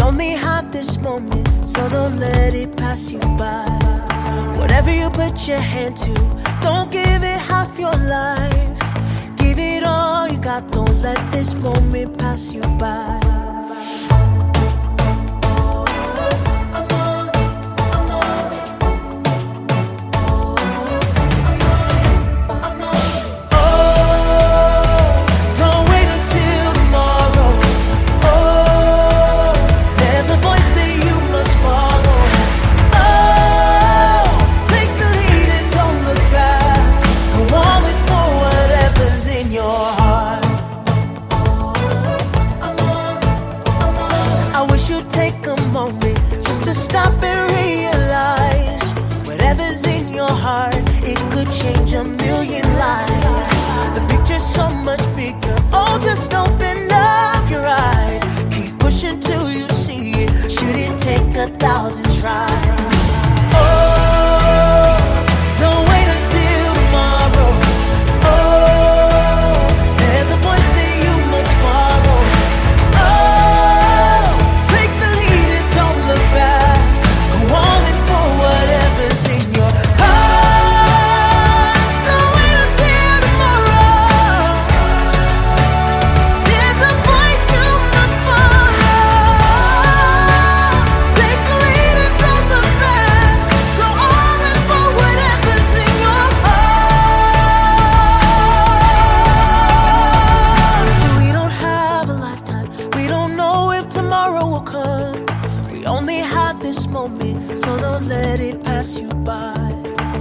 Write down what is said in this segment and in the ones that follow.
only have this moment, so don't let it pass you by. Whatever you put your hand to, don't give it half your life. Give it all you got, don't let this moment pass you by. Take a moment just to stop and realize whatever's in your heart, it could change a million lives. The picture's so much bigger, oh, just open up your eyes. Keep pushing till you see it, should it take 1,000 tries. Oh, don't wait until tomorrow. Oh, there's a voice that you must follow. This moment, so don't let it pass you by.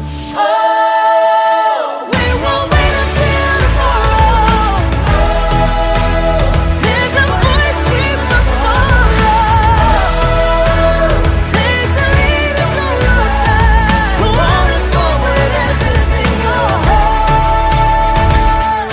Oh, we won't wait until tomorrow. There's a voice we must follow. Take the lead and don't look back. Go on and for whatever's in your heart.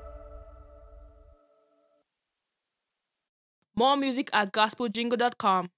More music at gospeljingle.com.